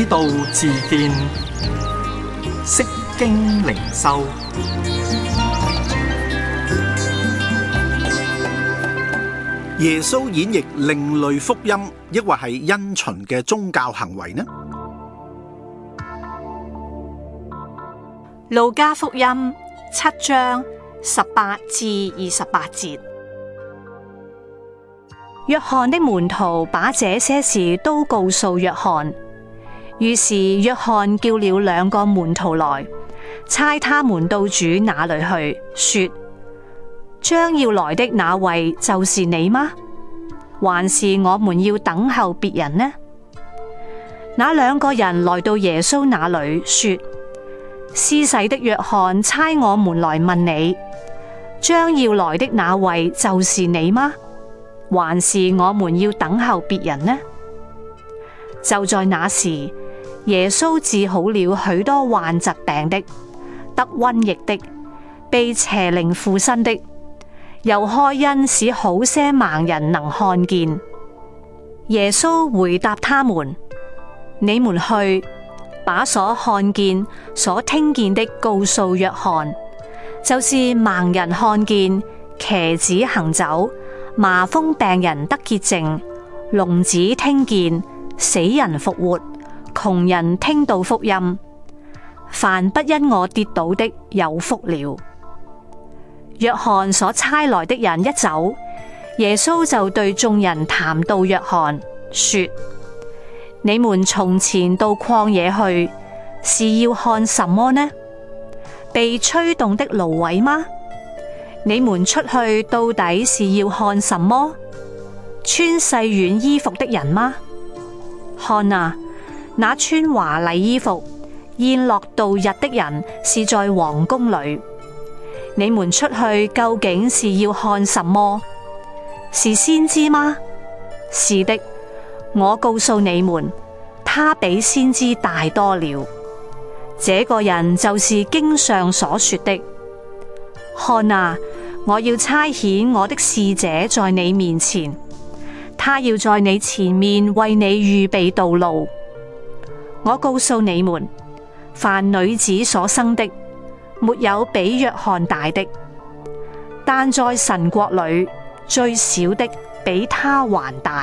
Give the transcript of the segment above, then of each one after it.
道自見，釋經靈修。 耶穌演繹另類福音，抑或係因循嘅宗教行為呢？ 路加福音7章18至28節。約翰的門徒把這些事都告訴約翰，於是約翰叫了2個門徒來，差他們到主那裏去，說：將要來的那位就是你嗎？還是我們要等候別人呢？那2個人來到耶穌那裏，說：施洗的約翰差我們來問你，將要來的那位就是你嗎？還是我們要等候別人呢？就在那時，耶穌治好了許多患疾病的、得瘟疫的、被邪靈附身的，又開恩使好些盲人能看見。耶穌回答他們：你們去，把所看見、所聽見的告訴約翰，就是盲人看見、瘸子行走、麻風病人得潔淨、聾子聽見、死人復活、窮人聽到福音。凡不因我跌倒的，有福了。約翰所差來的人一走，耶穌就對眾人談到約翰，說：你們從前到曠野去，是要看什麼呢？被吹動的蘆葦嗎？你們出去到底是要看什麼？穿細軟衣服的人嗎？看啊，那穿華麗衣服、宴樂度日的人是在皇宮裏。你們出去究竟是要看什麼？是先知嗎？是的，我告訴你們，他比先知大多了。這個人就是經上所說的：看啊，我要差遣我的使者在你面前，他要在你前面為你預備道路。我告訴你們，凡女子所生的，沒有比約翰大的，但在神國裏最小的比他還大。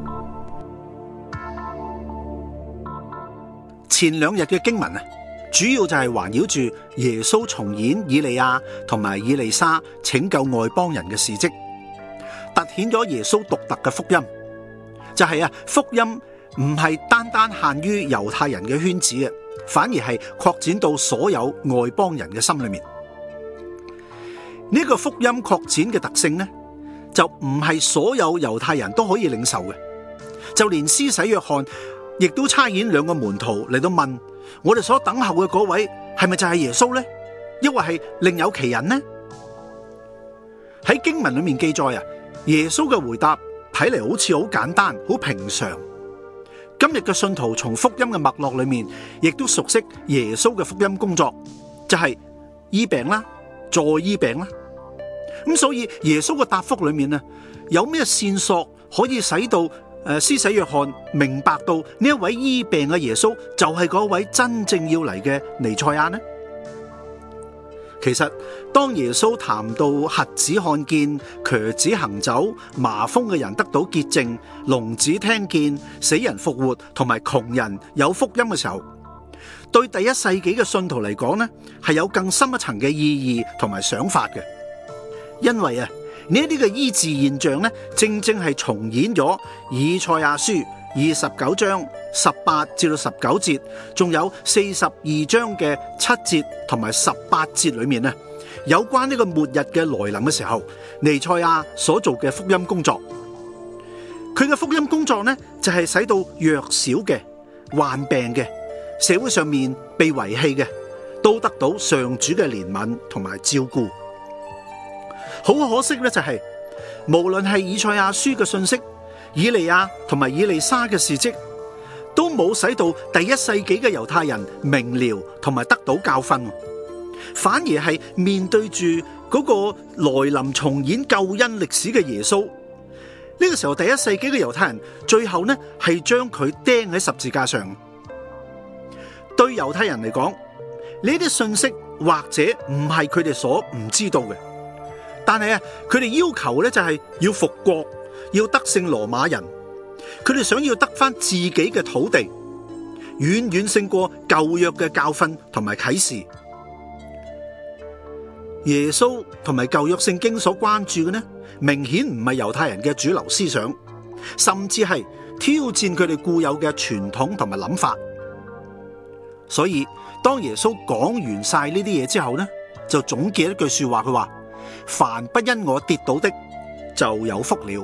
前2日嘅經文啊，主要就係環繞住耶穌重演以利亞同埋以利沙拯救外邦人嘅事蹟，凸顯咗耶穌獨特嘅福音。就係福音唔係單單限於猶太人嘅圈子嘅，反而係擴展到所有外邦人嘅心裏面。呢個福音擴展嘅特性呢，就唔係所有猶太人都可以領受嘅，就連施洗約翰亦都差遣2個門徒嚟到問：我哋所等候嘅嗰位係咪就係耶穌呢？抑或係另有其人呢？喺經文裏面記載耶穌嘅回答睇嚟好似好簡單、好平常。今日嘅信徒從福音嘅脈絡裏面，亦都熟悉耶穌嘅福音工作，就係醫病啦，再醫病啦。咁所以耶穌嘅答覆裏面有咩線索可以使到施洗約翰明白到呢一位醫病嘅耶穌就係嗰位真正要嚟嘅彌賽亞呢？其實當耶穌談到瞎子看見、瘸子行走、麻風嘅人得到潔淨、聾子聽見、死人復活同埋窮人有福音嘅時候，對第1世紀嘅信徒嚟講呢，係有更深一層嘅意義同埋想法嘅。因為呢一啲嘅醫治現象呢，正正係重演咗以賽亞書29章18至到19節，仲有42章嘅7節同埋18節裏面有關呢個末日嘅來臨嘅時候，彌賽亞所做嘅福音工作。佢嘅福音工作呢，就係使到弱小嘅、患病嘅、社會上面被遺棄嘅，都得到上主嘅憐憫同埋照顧。好可惜呢，就係無論係以賽亞書嘅信息、以利亞同埋以利沙嘅事蹟，都冇使到第1世紀嘅猶太人明了同埋得到教訓，反而係面對住嗰個來臨重演救恩歷史嘅耶穌。呢個時候，第1世紀嘅猶太人最後呢係將佢釘喺十字架上。 對猶太人嚟講，呢啲信息或者唔係佢哋所唔知道嘅，但係佢哋要求咧就係要復國，要得勝羅馬人，佢哋想要得返自己嘅土地，遠遠勝過舊約嘅教訓同埋啟示。耶穌同埋舊約聖經所關注嘅呢，明顯唔係猶太人嘅主流思想，甚至係挑戰佢哋固有嘅傳統同埋諗法。所以當耶穌講完晒呢啲嘢之後呢，就總結一句說話，佢話：凡不因我跌倒的，就有福了。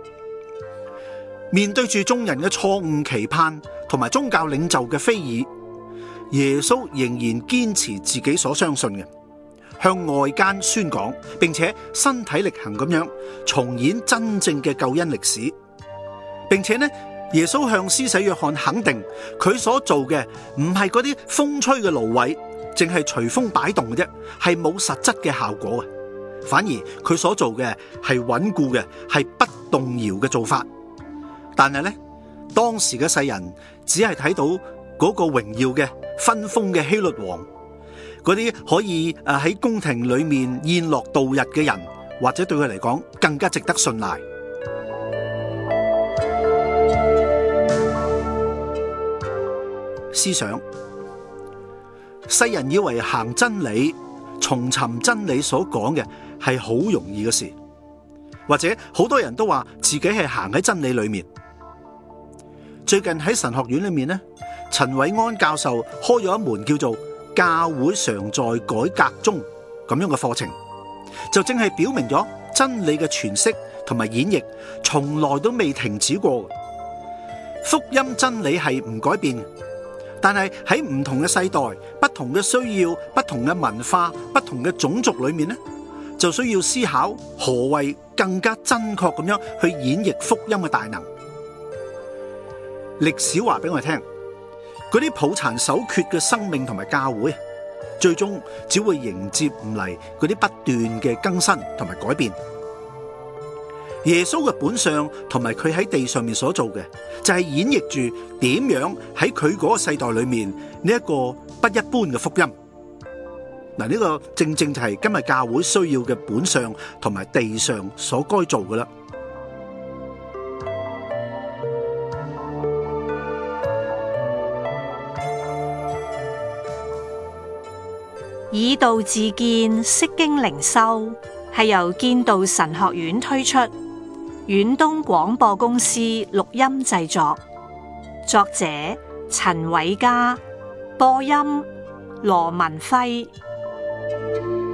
面對住眾人嘅錯誤期盼同埋宗教領袖嘅非議，耶穌仍然堅持自己所相信嘅，向外間宣講，並且身體力行咁樣重演真正嘅救恩歷史。並且呢，耶穌向施洗約翰肯定佢所做嘅唔係嗰啲風吹嘅蘆葦，淨係隨風擺動嘅啫，係冇實質嘅效果嘅。反而佢所做嘅係穩固嘅，係不動搖嘅做法。但係呢，當時嘅世人只係睇到嗰個榮耀嘅分封嘅希律王，嗰啲可以喺宮廷裏面宴樂度日嘅人，或者對佢嚟講更加值得信賴。思想，世人以為行真理、重尋真理所講嘅係好容易嘅事，或者好多人都話自己係行喺真理裏面。最近喺神學院裏面呢，陳偉安教授開咗一門叫做教會常在改革中咁樣嘅課程，就正係表明咗真理嘅詮釋同埋演繹從來都未停止過。福音真理係唔改變，但係喺唔同嘅世代、不同嘅需要、不同嘅文化、不同嘅種族裏面呢，就需要思考何謂更加真確咁樣去演繹福音嘅大能。歷史話俾我哋聽，嗰啲抱殘守缺嘅生命同埋教會，最終只會迎接唔嚟嗰啲不斷嘅更新同埋改變。耶穌嘅本相同埋佢喺地上面所做嘅，就係演繹住點樣喺佢嗰個世代裏面呢一個不一般嘅福音。嗱，呢個正正就係今日教會需要嘅本相同埋地上所該做嘅啦。 以道自見，釋經靈修係由建道神學院推出，遠東廣播公司錄音製作，作者陳偉嘉，播音羅文輝。